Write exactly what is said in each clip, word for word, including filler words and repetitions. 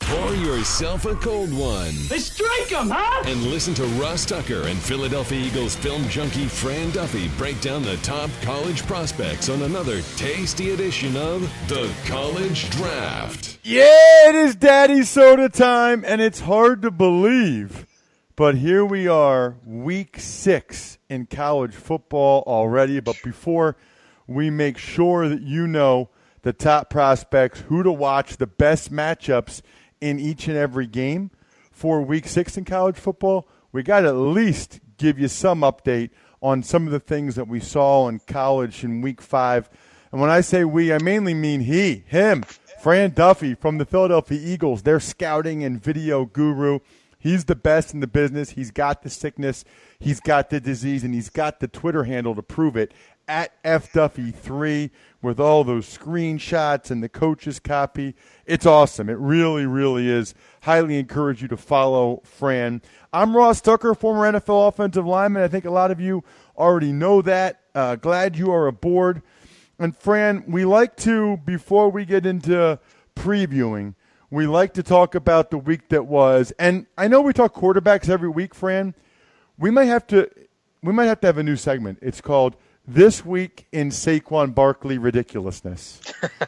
Pour yourself a cold one. Let's strike 'em, huh? And listen to Ross Tucker and Philadelphia Eagles film junkie Fran Duffy break down the top college prospects on another tasty edition of The College Draft. Yeah, it is Daddy Soda time, and it's hard to believe. But here we are, week six in college football already. But before we make sure that you know the top prospects, who to watch, the best matchups in each and every game for week six in college football, we got to at least give you some update on some of the things that we saw in college in week five. And when I say we, I mainly mean he, him, Fran Duffy from the Philadelphia Eagles, their scouting and video guru. He's the best in the business. He's got the sickness, he's got the disease, and he's got the Twitter handle to prove it, at F Duffy three, with all those screenshots and the coach's copy. It's awesome. It really, really is. Highly encourage you to follow Fran. I'm Ross Tucker, former N F L offensive lineman. I think a lot of you already know that. Uh, glad you are aboard. And Fran, we like to, before we get into previewing, we like to talk about the week that was. And I know we talk quarterbacks every week, Fran. We might have to, we might have to have a new segment. It's called This Week in Saquon Barkley Ridiculousness,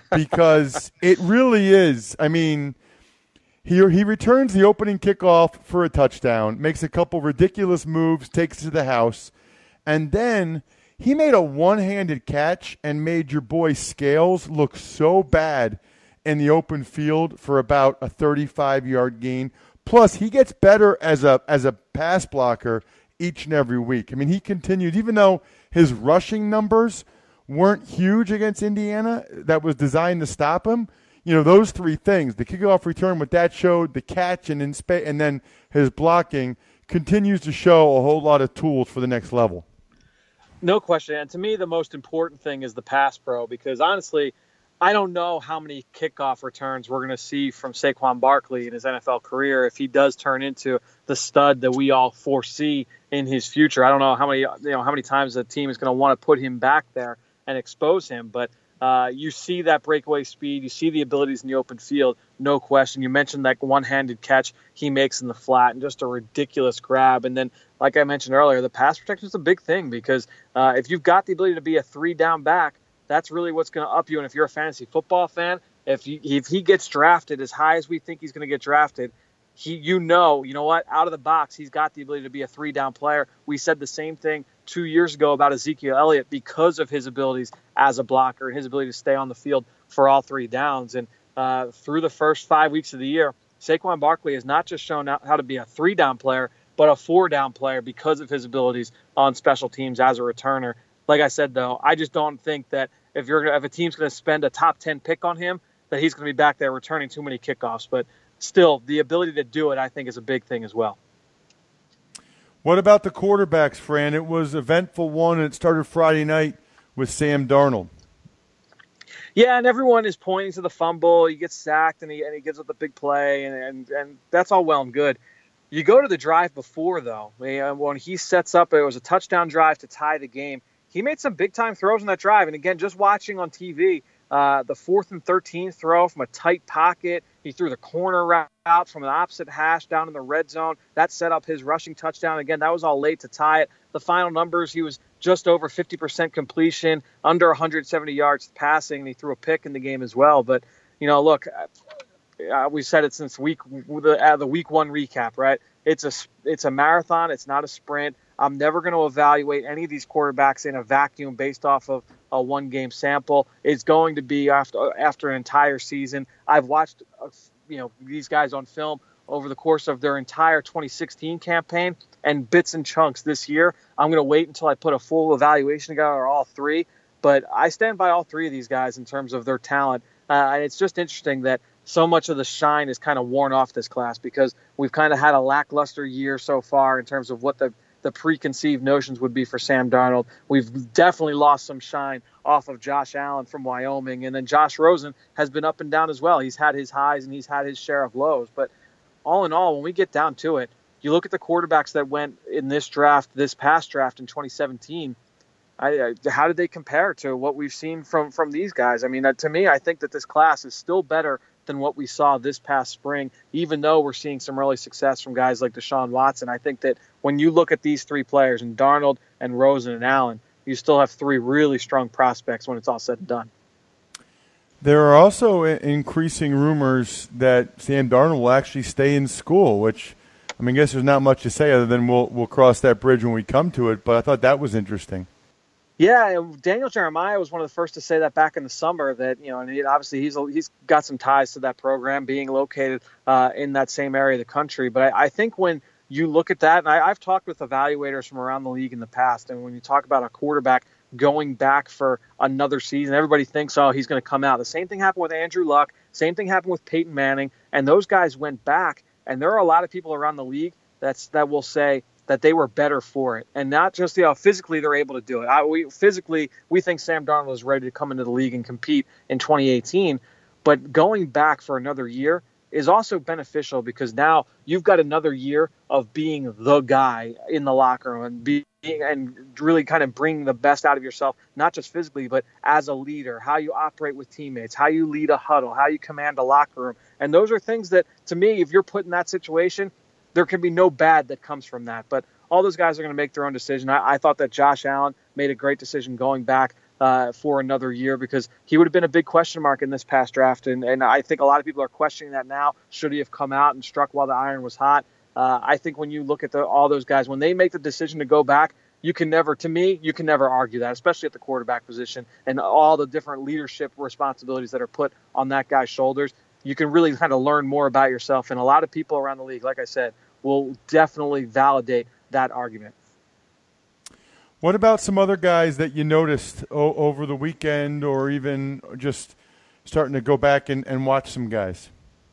because it really is. I mean, he, he returns the opening kickoff for a touchdown, makes a couple ridiculous moves, takes it to the house, and then he made a one-handed catch and made your boy Scales look so bad in the open field for about a thirty-five-yard gain. Plus, he gets better as a as a pass blocker each and every week. I mean, he continued, even though his rushing numbers weren't huge against Indiana, that was designed to stop him. You know, those three things, the kickoff return, what that showed, the catch, and in spa- and then his blocking continues to show a whole lot of tools for the next level. No question. And to me, the most important thing is the pass pro, because honestly, I don't know how many kickoff returns we're going to see from Saquon Barkley in his N F L career if he does turn into the stud that we all foresee in his future. I don't know how many, you know, how many times the team is going to want to put him back there and expose him, but uh, you see that breakaway speed, you see the abilities in the open field, no question. You mentioned that one-handed catch he makes in the flat and just a ridiculous grab. And then, like I mentioned earlier, the pass protection is a big thing, because uh, if you've got the ability to be a three-down back, that's really what's going to up you. And if you're a fantasy football fan, if you, if he gets drafted as high as we think he's going to get drafted, he, you know, you know what, out of the box, he's got the ability to be a three-down player. We said the same thing two years ago about Ezekiel Elliott because of his abilities as a blocker and his ability to stay on the field for all three downs. And uh, through the first five weeks of the year, Saquon Barkley has not just shown how to be a three-down player, but a four-down player because of his abilities on special teams as a returner. Like I said, though, I just don't think that if you're if a team's going to spend a top ten pick on him, that he's going to be back there returning too many kickoffs. But still, the ability to do it, I think, is a big thing as well. What about the quarterbacks, Fran? It was an eventful one, and it started Friday night with Sam Darnold. Yeah, and everyone is pointing to the fumble. He gets sacked, and he and he gives up the big play, and and, and that's all well and good. You go to the drive before, though. When he sets up, it was a touchdown drive to tie the game. He made some big-time throws in that drive. And, again, just watching on T V, uh, the fourth and thirteen throw from a tight pocket, he threw the corner route from the opposite hash down in the red zone. That set up his rushing touchdown. Again, that was all late to tie it. The final numbers, he was just over fifty percent completion, under one hundred seventy yards passing, and he threw a pick in the game as well. But, you know, look, uh, we said it since week the, uh, the week one recap, right? It's a, it's a marathon. It's not a sprint. I'm never going to evaluate any of these quarterbacks in a vacuum based off of a one-game sample. It's going to be after after an entire season. I've watched, uh, you know, these guys on film over the course of their entire twenty sixteen campaign and bits and chunks this year. I'm going to wait until I put a full evaluation together, all three. But I stand by all three of these guys in terms of their talent. Uh, and it's just interesting that so much of the shine is kind of worn off this class because we've kind of had a lackluster year so far in terms of what the the preconceived notions would be for Sam Darnold. We've definitely lost some shine off of Josh Allen from Wyoming. And then Josh Rosen has been up and down as well. He's had his highs and he's had his share of lows. But all in all, when we get down to it, you look at the quarterbacks that went in this draft, this past draft in twenty seventeen, I, I, how did they compare to what we've seen from, from these guys? I mean, uh, to me, I think that this class is still better than what we saw this past spring, even though we're seeing some early success from guys like Deshaun Watson. I think that when you look at these three players, and Darnold and Rosen and Allen, you still have three really strong prospects when it's all said and done. There are also increasing rumors that Sam Darnold will actually stay in school, which, I mean, I guess there's not much to say other than we'll we'll cross that bridge when we come to it, but I thought that was interesting. Yeah, Daniel Jeremiah was one of the first to say that back in the summer that, you know, and he, obviously he's he's got some ties to that program being located uh, in that same area of the country. But I, I think when you look at that, and I, I've talked with evaluators from around the league in the past, and when you talk about a quarterback going back for another season, everybody thinks, oh, he's going to come out. The same thing happened with Andrew Luck. Same thing happened with Peyton Manning. And those guys went back, and there are a lot of people around the league that's that will say that they were better for it. And not just, you know, physically they're able to do it. I, we, physically, we think Sam Darnold is ready to come into the league and compete in twenty eighteen. But going back for another year is also beneficial because now you've got another year of being the guy in the locker room and being and really kind of bringing the best out of yourself, not just physically, but as a leader, how you operate with teammates, how you lead a huddle, how you command a locker room. And those are things that, to me, if you're put in that situation, there can be no bad that comes from that. But all those guys are going to make their own decision. I, I thought that Josh Allen made a great decision going back uh, for another year because he would have been a big question mark in this past draft. And, and I think a lot of people are questioning that now. Should he have come out and struck while the iron was hot? Uh, I think when you look at the, all those guys, when they make the decision to go back, you can never, to me, you can never argue that, especially at the quarterback position and all the different leadership responsibilities that are put on that guy's shoulders. You can really kind of learn more about yourself. And a lot of people around the league, like I said, will definitely validate that argument. What about some other guys that you noticed o- over the weekend or even just starting to go back and, and watch some guys?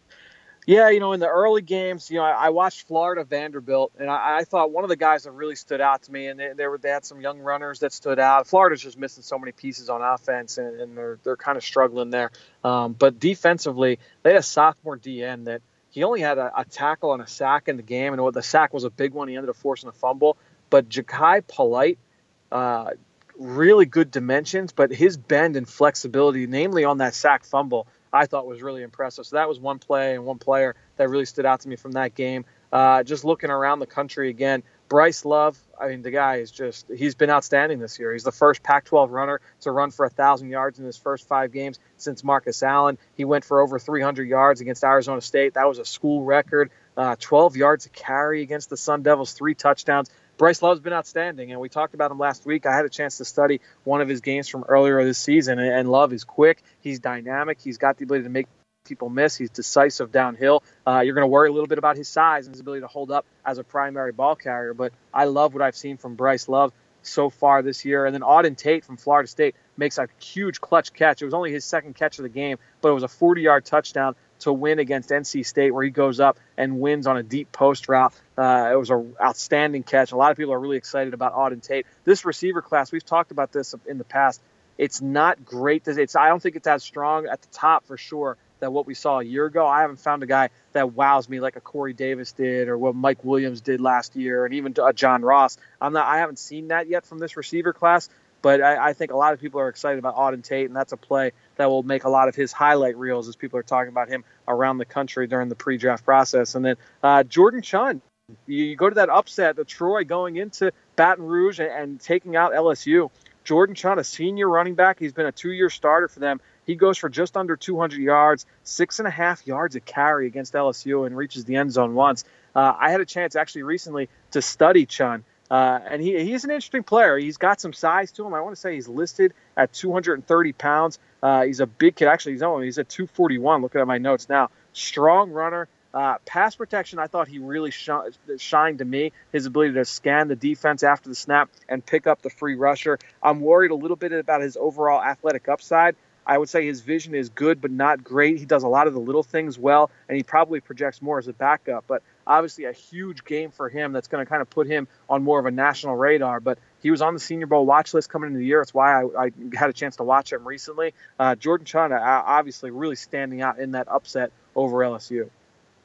Yeah, you know, in the early games, you know, I, I watched Florida Vanderbilt, and I, I thought one of the guys that really stood out to me, and they, they were they had some young runners that stood out. Florida's just missing so many pieces on offense, and, and they're they're kind of struggling there. Um, but defensively, they had a sophomore D N that he only had a, a tackle and a sack in the game, and the sack was a big one. He ended up forcing a fumble. But Jachai Polite, uh, really good dimensions, but his bend and flexibility, namely on that sack fumble, I thought was really impressive. So that was one play and one player that really stood out to me from that game. Uh, just looking around the country again, Bryce Love, I mean, the guy is just, he's been outstanding this year. He's the first Pac twelve runner to run for one thousand yards in his first five games since Marcus Allen. He went for over three hundred yards against Arizona State. That was a school record. Uh, twelve yards to carry against the Sun Devils, three touchdowns. Bryce Love's been outstanding, and we talked about him last week. I had a chance to study one of his games from earlier this season, and, and Love is quick. He's dynamic. He's got the ability to make people miss. He's decisive downhill. Uh, you're going to worry a little bit about his size and his ability to hold up as a primary ball carrier, but I love what I've seen from Bryce Love so far this year. And then Auden Tate from Florida State makes a huge clutch catch. It was only his second catch of the game, but it was a forty-yard touchdown to win against N C State, where he goes up and wins on a deep post route. Uh, it was an outstanding catch. A lot of people are really excited about Auden Tate. This receiver class, we've talked about this in the past. It's not great. It's I don't think it's as strong at the top for sure than what we saw a year ago. I haven't found a guy that wows me like a Corey Davis did or what Mike Williams did last year, and even uh, John Ross. I'm not. I haven't seen that yet from this receiver class. But I, I think a lot of people are excited about Auden Tate, and that's a play that will make a lot of his highlight reels as people are talking about him around the country during the pre-draft process. And then uh, Jordan Chunn, you, you go to that upset, the Troy going into Baton Rouge and, and taking out L S U. Jordan Chunn, a senior running back, he's been a two-year starter for them. He goes for just under two hundred yards, six and a half yards a carry against L S U, and reaches the end zone once. Uh, I had a chance actually recently to study Chunn. Uh, and he he's an interesting player. He's got some size to him. I want to say he's listed at two hundred thirty pounds. Uh, he's a big kid. Actually, he's only he's at two forty-one. Looking at my notes now. Strong runner. Uh, pass protection, I thought he really sh- shined to me. His ability to scan the defense after the snap and pick up the free rusher. I'm worried a little bit about his overall athletic upside. I would say his vision is good, but not great. He does a lot of the little things well, and he probably projects more as a backup. But obviously a huge game for him that's going to kind of put him on more of a national radar. But he was on the Senior Bowl watch list coming into the year. That's why I, I had a chance to watch him recently. Uh, Jordan Chunn, uh, obviously really standing out in that upset over L S U.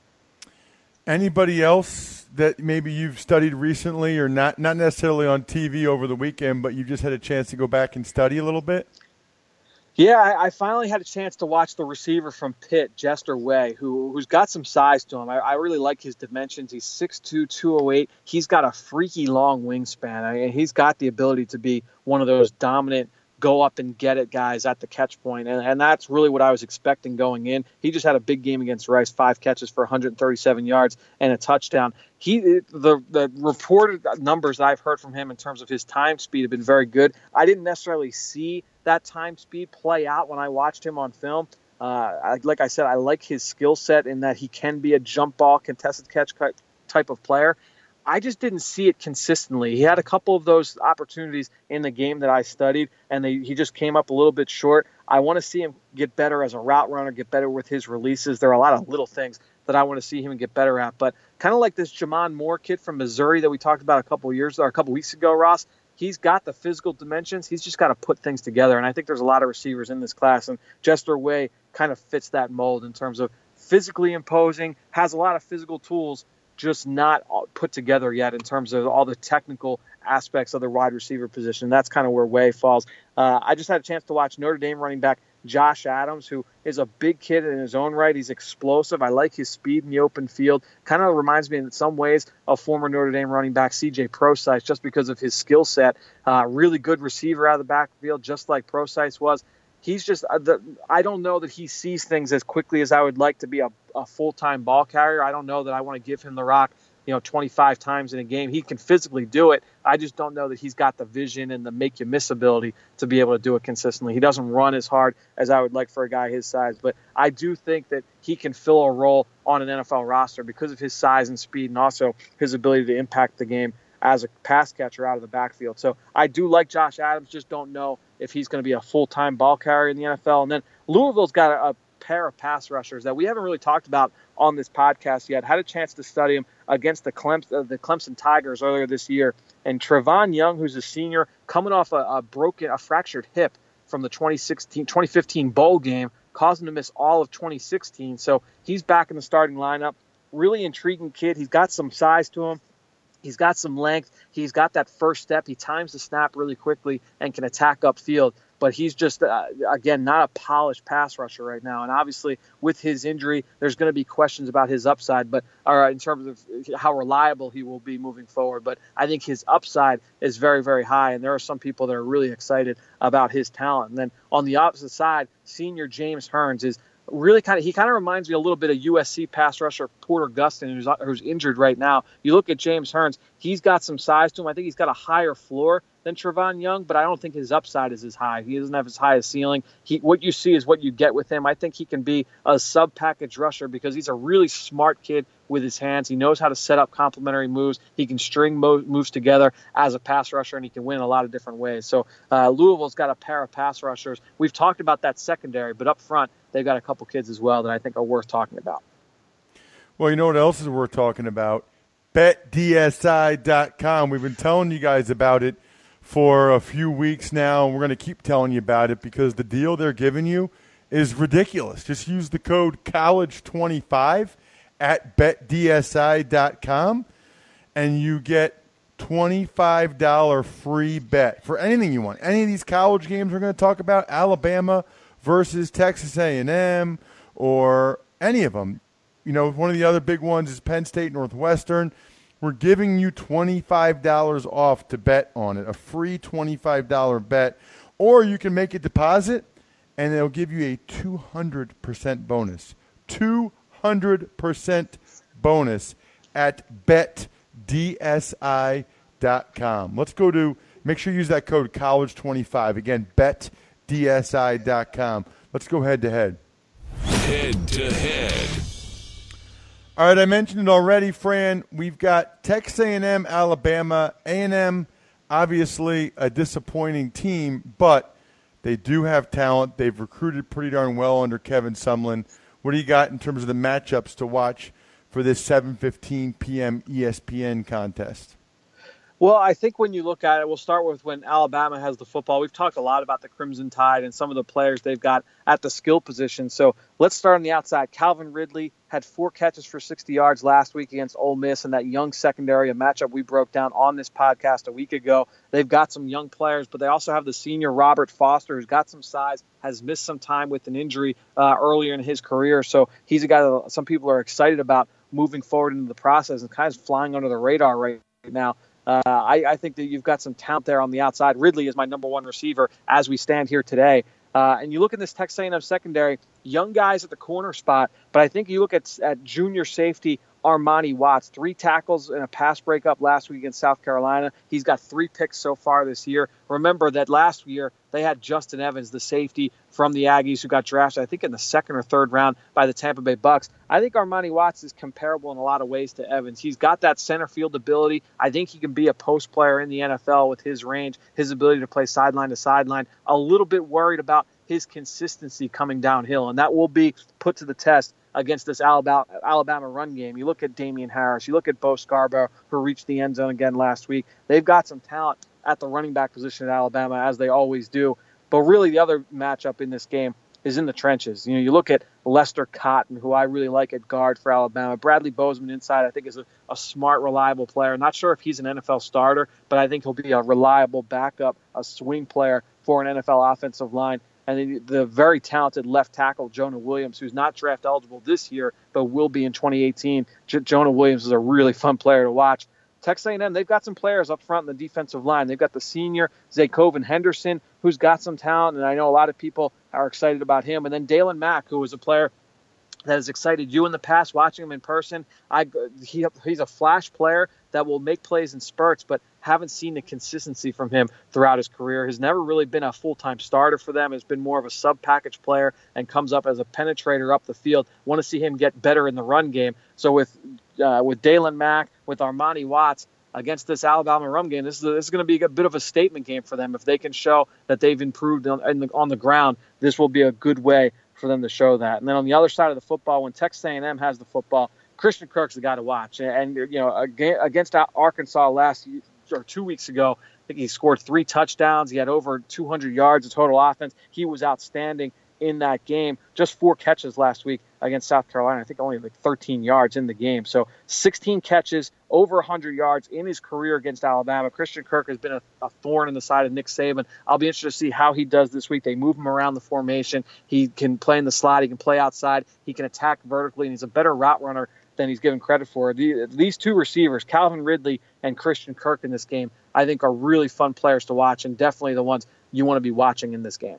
Anybody else that maybe you've studied recently, or not not necessarily on T V over the weekend, but you just had a chance to go back and study a little bit? Yeah, I, I finally had a chance to watch the receiver from Pitt, Jester Way, who, who's got some size to him. I, I really like his dimensions. He's six two, two oh eight. He's got a freaky long wingspan. I mean, he's got the ability to be one of those dominant go up and get it guys at the catch point. And, and that's really what I was expecting going in. He just had a big game against Rice, five catches for one hundred thirty-seven yards and a touchdown. He the the reported numbers that I've heard from him in terms of his time speed have been very good. I didn't necessarily see that time speed play out when I watched him on film. Uh, I, like I said, I like his skill set in that he can be a jump ball, contested catch type of player. I just didn't see it consistently. He had a couple of those opportunities in the game that I studied, and they, he just came up a little bit short. I want to see him get better as a route runner, get better with his releases. There are a lot of little things that I want to see him get better at. But kind of like this Jamon Moore kid from Missouri that we talked about a couple of years or a couple weeks ago, Ross, he's got the physical dimensions. He's just got to put things together. And I think there's a lot of receivers in this class, and Jester Way kind of fits that mold in terms of physically imposing, has a lot of physical tools, just not put together yet in terms of all the technical aspects of the wide receiver position. That's kind of where Way falls. Uh, I just had a chance to watch Notre Dame running back Josh Adams, who is a big kid in his own right. He's explosive. I like his speed in the open field. Kind of reminds me in some ways of former Notre Dame running back C J Prosise just because of his skill set. Uh, really good receiver out of the backfield, just like Prosise was. He's just uh, the, I don't know that he sees things as quickly as I would like to be a, a full-time ball carrier. I don't know that I want to give him the rock, you know, twenty-five times in a game. He can physically do it. I just don't know that he's got the vision and the make you miss ability to be able to do it consistently. He doesn't run as hard as I would like for a guy his size, but I do think that he can fill a role on an N F L roster because of his size and speed and also his ability to impact the game as a pass catcher out of the backfield. So I do like Josh Adams, just don't know if he's going to be a full-time ball carrier in the N F L. And then Louisville's got a, a pair of pass rushers that we haven't really talked about on this podcast yet. Had a chance to study them against the Clemson, uh, the Clemson Tigers earlier this year. And Trevon Young, who's a senior, coming off a, a broken, a fractured hip from the twenty sixteen, twenty fifteen bowl game, caused him to miss all of twenty sixteen. So he's back in the starting lineup. Really intriguing kid. He's got some size to him. He's got some length. He's got that first step. He times the snap really quickly and can attack upfield. But he's just, uh, again, not a polished pass rusher right now. And obviously, with his injury, there's going to be questions about his upside, but or in terms of how reliable he will be moving forward. But I think his upside is very, very high, and there are some people that are really excited about his talent. And then on the opposite side, senior James Hearns is really kind of, he kind of reminds me a little bit of U S C pass rusher Porter Gustin, who's, who's injured right now. You look at James Hearns, he's got some size to him. I think he's got a higher floor than Trevon Young, but I don't think his upside is as high. He doesn't have as high a ceiling. He, what you see is what you get with him. I think he can be a sub-package rusher because he's a really smart kid with his hands. He knows how to set up complementary moves. He can string mo- moves together as a pass rusher, and he can win in a lot of different ways. So uh, Louisville's got a pair of pass rushers. We've talked about that secondary, but up front, they've got a couple kids as well that I think are worth talking about. Well, you know what else is worth talking about? Bet D S I dot com. We've been telling you guys about it for a few weeks now, and we're going to keep telling you about it because the deal they're giving you is ridiculous. Just use the code college twenty-five at Bet D S I dot com, and you get twenty-five dollars free bet for anything you want. Any of these college games we're going to talk about, Alabama versus Texas A and M, or any of them. You know, one of the other big ones is Penn State Northwestern. We're giving you twenty-five dollars off to bet on it, a free twenty-five dollars bet. Or you can make a deposit, and they'll give you a two hundred percent bonus. two hundred percent bonus at Bet D S I dot com. Let's go to, make sure you use that code college twenty-five. Again, Bet D S I dot com. Let's go head to head. Head to head. All right, I mentioned it already, Fran. We've got Texas A and M, Alabama. A and M, obviously a disappointing team, but they do have talent. They've recruited pretty darn well under Kevin Sumlin. What do you got in terms of the matchups to watch for this seven fifteen p.m. E S P N contest? Well, I think when you look at it, we'll start with when Alabama has the football. We've talked a lot about the Crimson Tide and some of the players they've got at the skill position. So let's start on the outside. Calvin Ridley had four catches for sixty yards last week against Ole Miss in that young secondary, a matchup we broke down on this podcast a week ago. They've got some young players, but they also have the senior Robert Foster, who's got some size, has missed some time with an injury uh, earlier in his career. So he's a guy that some people are excited about moving forward into the process and kind of flying under the radar right now. Uh, I, I think that you've got some talent there on the outside. Ridley is my number one receiver as we stand here today. Uh, and you look at this Texas A and M secondary, young guys at the corner spot, but I think you look at, at junior safety Armani Watts, three tackles and a pass breakup last week against South Carolina. He's got three picks so far this year. Remember that last year they had Justin Evans, the safety from the Aggies, who got drafted, I think, in the second or third round by the Tampa Bay Bucks. I think Armani Watts is comparable in a lot of ways to Evans. He's got that center field ability. I think he can be a post player in the N F L with his range, his ability to play sideline to sideline. A little bit worried about his consistency coming downhill, and that will be put to the test against this Alabama, Alabama run game. You look at Damian Harris, you look at Bo Scarborough, who reached the end zone again last week. They've got some talent at the running back position at Alabama, as they always do. But really, the other matchup in this game is in the trenches. You know, you look at Lester Cotton, who I really like at guard for Alabama. Bradley Bozeman inside, I think, is a, a smart, reliable player. Not sure if he's an N F L starter, but I think he'll be a reliable backup, a swing player for an N F L offensive line. And then the very talented left tackle, Jonah Williams, who's not draft eligible this year, but will be in twenty eighteen. J- Jonah Williams is a really fun player to watch. Texas A and M, they've got some players up front in the defensive line. They've got the senior Zakoven Henderson, who's got some talent, and I know a lot of people are excited about him. And then Dalen Mack, who was a player that has excited you in the past, watching him in person. I he, he's a flash player that will make plays in spurts, but haven't seen the consistency from him throughout his career. Has never really been a full-time starter for them. Has been more of a sub-package player and comes up as a penetrator up the field. Want to see him get better in the run game. So with uh, with Dalen Mack, with Armani Watts, against this Alabama run game, this is, a, this is going to be a bit of a statement game for them. If they can show that they've improved on, in the, on the ground, this will be a good way for them to show that. And then on the other side of the football, when Texas A and M has the football, Christian Kirk's the guy to watch. And, you know, against Arkansas last or two weeks ago, I think he scored three touchdowns. He had over two hundred yards of total offense. He was outstanding in that game. Just four catches last week against South Carolina. I think only like thirteen yards in the game. So sixteen catches, over one hundred yards in his career against Alabama. Christian Kirk has been a, a thorn in the side of Nick Saban. I'll be interested to see how he does this week. They move him around the formation. He can play in the slot. He can play outside. He can attack vertically, and he's a better route runner than he's given credit for. The, these two receivers, Calvin Ridley and Christian Kirk in this game, I think are really fun players to watch and definitely the ones you want to be watching in this game.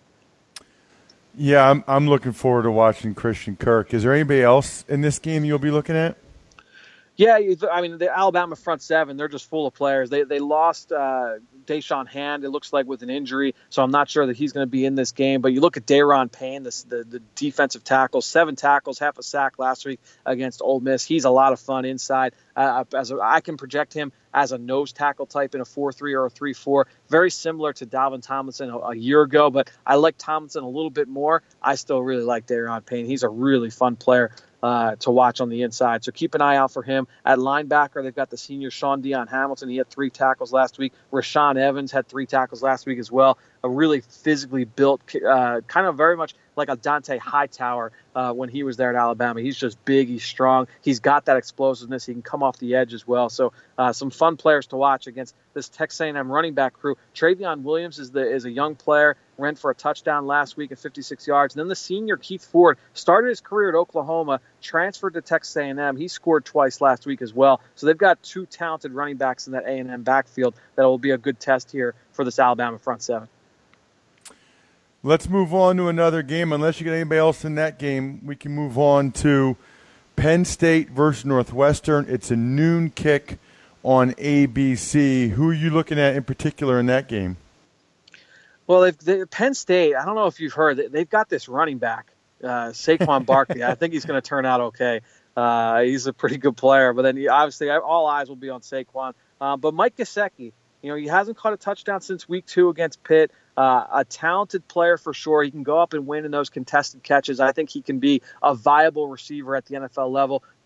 Yeah, I'm I'm looking forward to watching Christian Kirk. Is there anybody else in this game you'll be looking at? Yeah, I mean, the Alabama front seven, they're just full of players. They they lost uh, Deshaun Hand, it looks like, with an injury, so I'm not sure that he's going to be in this game. But you look at Daron Payne, the, the, the defensive tackle, seven tackles, half a sack last week against Ole Miss. He's a lot of fun inside. Uh, as a, I can project him as a nose tackle type in a four three or a three four, very similar to Dalvin Tomlinson a, a year ago, but I like Tomlinson a little bit more. I still really like Daron Payne. He's a really fun player Uh, to watch on the inside. So keep an eye out for him. At linebacker, they've got the senior Sean Dion Hamilton. He had three tackles last week. Rashaan Evans had three tackles last week as well. A really physically built, uh, kind of very much like a Dante Hightower uh, when he was there at Alabama. He's just big. He's strong. He's got that explosiveness. He can come off the edge as well. So uh, some fun players to watch against this Texas A and M running back crew. Travion Williams is the is a young player. Ran for a touchdown last week at fifty-six yards. And then the senior Keith Ford started his career at Oklahoma, transferred to Texas A and M. He scored twice last week as well. So they've got two talented running backs in that A and M backfield that will be a good test here for this Alabama front seven. Let's move on to another game. Unless you got anybody else in that game, we can move on to Penn State versus Northwestern. It's a noon kick on A B C. Who are you looking at in particular in that game? Well, they've, they, Penn State, I don't know if you've heard, they've got this running back, uh, Saquon Barkley. I think he's going to turn out okay. Uh, he's a pretty good player. But then he, obviously all eyes will be on Saquon. Uh, but Mike Gesicki, you know, he hasn't caught a touchdown since week two against Pitt. Uh, a talented player for sure. He can go up and win in those contested catches. I think he can be a viable receiver at the N F L level.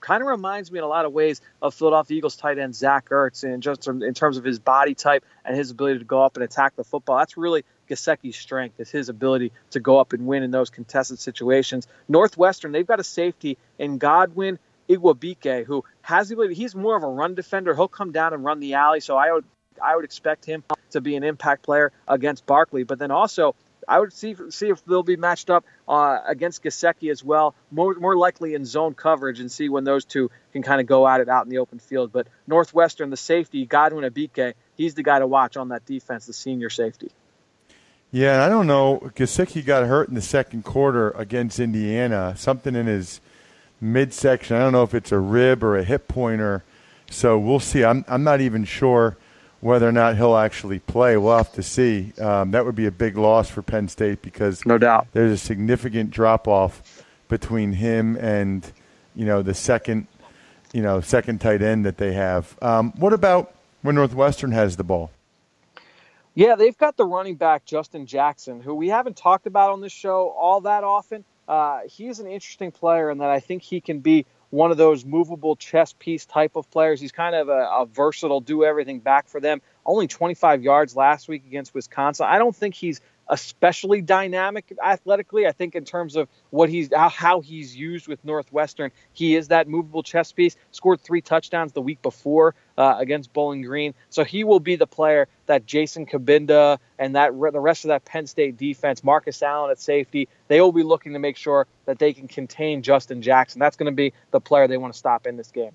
kind of reminds me in a lot of ways of Philadelphia Eagles tight end Zach Ertz, and just in terms of his body type and his ability to go up and attack the football. That's really Gesicki's strength, is his ability to go up and win in those contested situations. Northwestern, they've got a safety in Godwin Igwebuike, who has the ability. He's more of a run defender. He'll come down and run the alley, so I would I would expect him to be an impact player against Barkley. But then also, I would see see if they'll be matched up uh, against Gesicki as well, more more likely in zone coverage, and see when those two can kind of go at it out in the open field. But Northwestern, the safety, Godwin Igwebuike, he's the guy to watch on that defense, the senior safety. Yeah, I don't know. Gesicki got hurt in the second quarter against Indiana, something in his midsection. I don't know if it's a rib or a hip pointer, so we'll see. I'm I'm not even sure whether or not he'll actually play. We'll have to see. Um, that would be a big loss for Penn State because no doubt there's a significant drop-off between him and, you know, the second, you know, second tight end that they have. Um, what about when Northwestern has the ball? Yeah, they've got the running back, Justin Jackson, who we haven't talked about on this show all that often. Uh, he's an interesting player in that I think he can be one of those movable chess piece type of players. He's kind of a, a versatile, do everything back for them. Only twenty-five yards last week against Wisconsin. I don't think he's especially dynamic athletically. I think in terms of what he's how, how he's used with Northwestern, he is that movable chess piece. Scored three touchdowns the week before uh, against Bowling Green, so he will be the player that Jason Kabinda and that the rest of that Penn State defense, Marcus Allen at safety, they will be looking to make sure that they can contain Justin Jackson. That's going to be the player they want to stop in this game.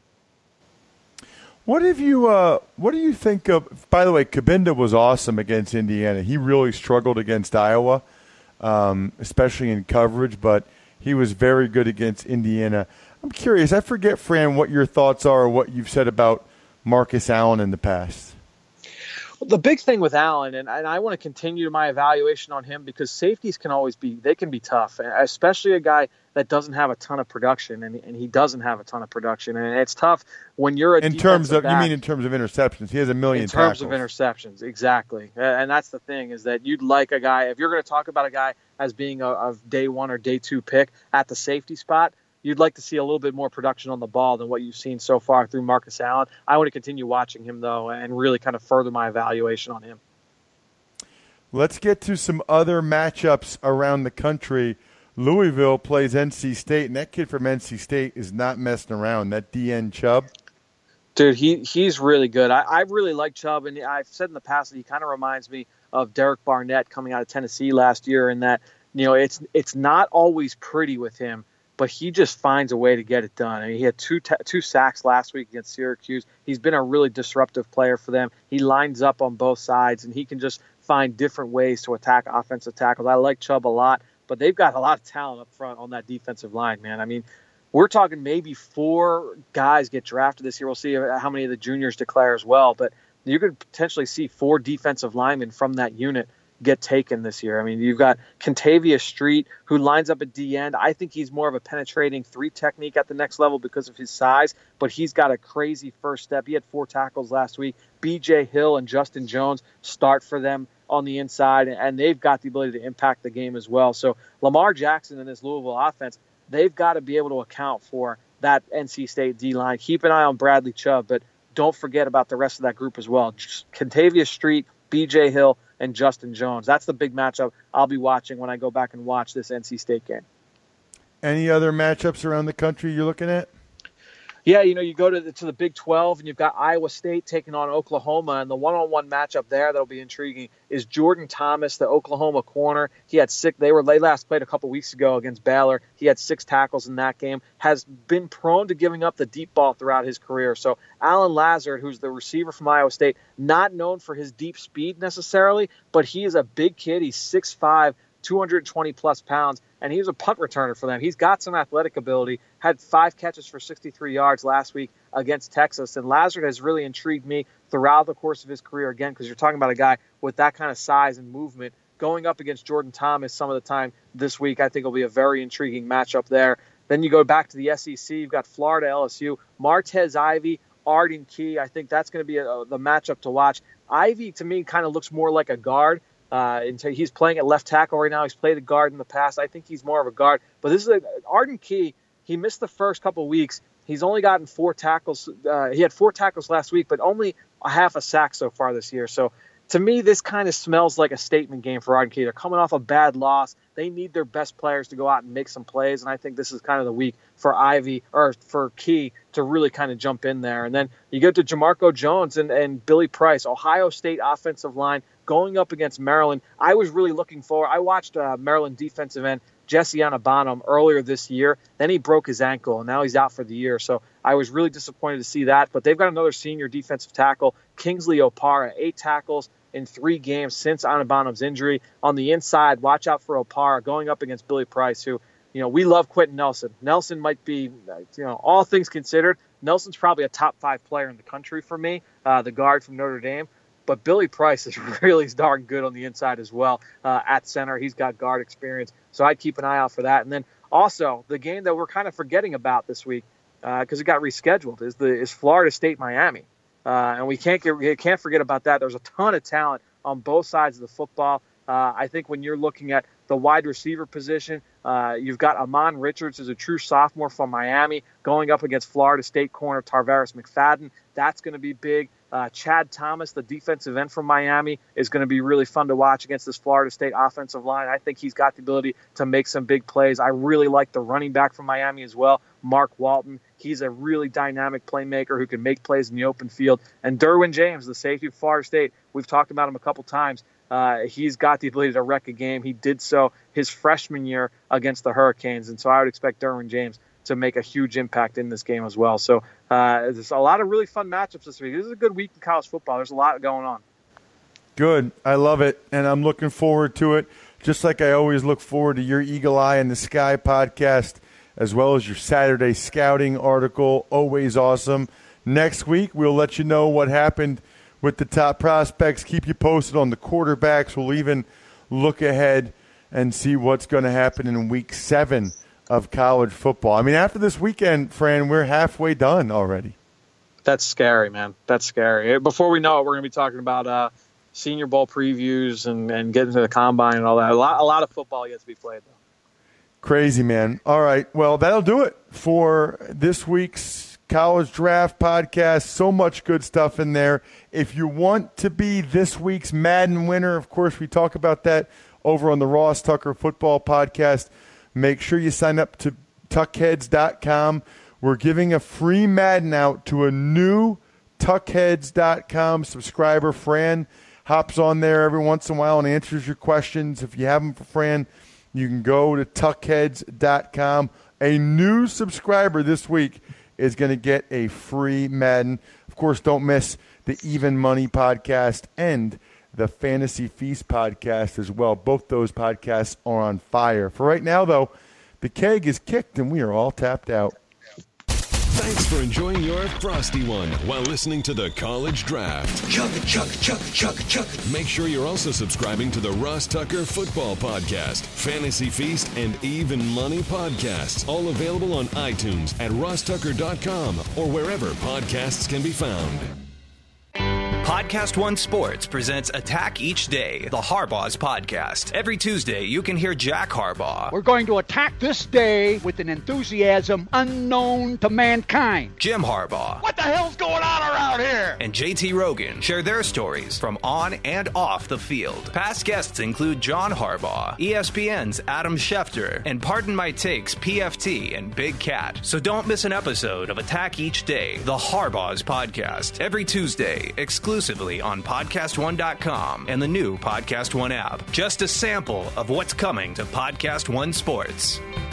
What have you? Uh, what do you think of? By the way, Kabinda was awesome against Indiana. He really struggled against Iowa, um, especially in coverage, but he was very good against Indiana. I'm curious. I forget, Fran, what your thoughts are or what you've said about Marcus Allen in the past. The big thing with Allen, and, and I want to continue my evaluation on him because safeties can always be, they can be tough, especially a guy that doesn't have a ton of production, and, and he doesn't have a ton of production. And it's tough when you're a In terms of, back, you mean in terms of interceptions? He has a million In terms tackles. of interceptions, exactly. And that's the thing is that you'd like a guy, if you're going to talk about a guy as being a, a day one or day two pick at the safety spot, you'd like to see a little bit more production on the ball than what you've seen so far through Marcus Allen. I want to continue watching him, though, and really kind of further my evaluation on him. Let's get to some other matchups around the country. Louisville plays N C State, and that kid from N C State is not messing around. That D N Chubb. Dude, he he's really good. I, I really like Chubb, and I've said in the past that he kind of reminds me of Derek Barnett coming out of Tennessee last year in that, you know, it's it's not always pretty with him, but he just finds a way to get it done. I mean, he had two t- two sacks last week against Syracuse. He's been a really disruptive player for them. He lines up on both sides, and he can just find different ways to attack offensive tackles. I like Chubb a lot, but they've got a lot of talent up front on that defensive line, man. I mean, we're talking maybe four guys get drafted this year. We'll see how many of the juniors declare as well, but you could potentially see four defensive linemen from that unit get taken this year. I mean, you've got Kentavious Street, who lines up at D end. I think he's more of a penetrating three technique at the next level because of his size, but he's got a crazy first step. He had four tackles last week. B J Hill and Justin Jones start for them on the inside, and they've got the ability to impact the game as well. So Lamar Jackson and this Louisville offense, they've got to be able to account for that N C State D-line. Keep an eye on Bradley Chubb, but don't forget about the rest of that group as well. Kentavious Street, B J Hill, and Justin Jones. That's the big matchup I'll be watching when I go back and watch this N C State game. Any other matchups around the country you're looking at? Yeah, you know, you go to the, to the Big twelve, and you've got Iowa State taking on Oklahoma, and the one-on-one matchup there that'll be intriguing is Jordan Thomas, the Oklahoma corner. He had six. They were they last played a couple weeks ago against Baylor. He had six tackles in that game. Has been prone to giving up the deep ball throughout his career. So Alan Lazard, who's the receiver from Iowa State, not known for his deep speed necessarily, but he is a big kid. He's six five, two hundred twenty plus pounds, and he was a punt returner for them. He's got some athletic ability, had five catches for sixty-three yards last week against Texas, and Lazard has really intrigued me throughout the course of his career, again, because you're talking about a guy with that kind of size and movement going up against Jordan Thomas some of the time this week. I think will be a very intriguing matchup there. Then you go back to the S E C. You've got Florida L S U, Martez Ivy, Arden Key. I think that's going to be a, the matchup to watch. Ivy, to me, kind of looks more like a guard. Uh, until he's playing at left tackle right now. He's played a guard in the past. I think he's more of a guard. But this is a, Arden Key. He missed the first couple of weeks. He's only gotten four tackles. Uh, he had four tackles last week, but only a half a sack so far this year. So to me, this kind of smells like a statement game for Arden Key. They're coming off a bad loss. They need their best players to go out and make some plays, and I think this is kind of the week for Ivy or for Key to really kind of jump in there. And then you get to Jamarco Jones and, and Billy Price, Ohio State offensive line going up against Maryland. I was really looking forward. I watched uh, Maryland defensive end Jesse Anabonham earlier this year. Then he broke his ankle, and now he's out for the year. So I was really disappointed to see that. But they've got another senior defensive tackle, Kingsley Opara, eight tackles in three games since Anabonham's injury. On the inside, watch out for Opara going up against Billy Price, who, you know, we love Quentin Nelson. Nelson might be, you know, all things considered, Nelson's probably a top five player in the country for me, uh, the guard from Notre Dame. But Billy Price is really darn good on the inside as well. Uh, at center, he's got guard experience. So I'd keep an eye out for that. And then also the game that we're kind of forgetting about this week, because uh, it got rescheduled, is the is Florida State Miami. Uh, and we can't get, we can't forget about that. There's a ton of talent on both sides of the football. Uh, I think when you're looking at the wide receiver position, uh, you've got Amon Richards as a true sophomore from Miami going up against Florida State corner Tarvarus McFadden. That's going to be big. Uh, Chad Thomas, the defensive end from Miami, is going to be really fun to watch against this Florida State offensive line. I think he's got the ability to make some big plays. I really like the running back from Miami as well, Mark Walton. He's a really dynamic playmaker who can make plays in the open field. And Derwin James, the safety of Florida State, we've talked about him a couple times. Uh, he's got the ability to wreck a game. He did so his freshman year against the Hurricanes. And so I would expect Derwin James to make a huge impact in this game as well. So uh, there's a lot of really fun matchups this week. This is a good week in college football. There's a lot going on. Good. I love it, and I'm looking forward to it, just like I always look forward to your Eagle Eye in the Sky podcast, as well as your Saturday scouting article. Always awesome. Next week, we'll let you know what happened with the top prospects. Keep you posted on the quarterbacks. We'll even look ahead and see what's going to happen in week seven of college football. I mean, after this weekend, Fran, we're halfway done already. That's scary, man. That's scary. Before we know it, we're going to be talking about uh, Senior Bowl previews and, and getting to the combine and all that. A lot, a lot of football yet to be played, though. Crazy, man. All right. Well, that'll do it for this week's College Draft podcast. So much good stuff in there. If you want to be this week's Madden winner, of course, we talk about that over on the Ross Tucker Football Podcast. Make sure you sign up to tuckheads dot com. We're giving a free Madden out to a new tuckheads dot com subscriber. Fran hops on there every once in a while and answers your questions. If you have them for Fran, you can go to tuckheads dot com. A new subscriber this week is going to get a free Madden. Of course, don't miss the Even Money podcast and the Fantasy Feast podcast as well. Both those podcasts are on fire. For right now, though, the keg is kicked and we are all tapped out. Thanks for enjoying your Frosty One while listening to the College Draft. Chug, chug, chug, chug, chug. Make sure you're also subscribing to the Ross Tucker Football Podcast, Fantasy Feast, and Even Money podcasts, all available on iTunes at ross tucker dot com or wherever podcasts can be found. Podcast One Sports presents Attack Each Day, the Harbaugh's podcast. Every Tuesday, you can hear Jack Harbaugh. We're going to attack this day with an enthusiasm unknown to mankind. Jim Harbaugh. What the hell's going on around here? And J T Rogan share their stories from on and off the field. Past guests include John Harbaugh, E S P N's Adam Schefter, and Pardon My Takes P F T and Big Cat. So don't miss an episode of Attack Each Day, the Harbaugh's podcast. Every Tuesday, exclusively on podcast one dot com and the new Podcast One app. Just a sample of what's coming to Podcast One Sports.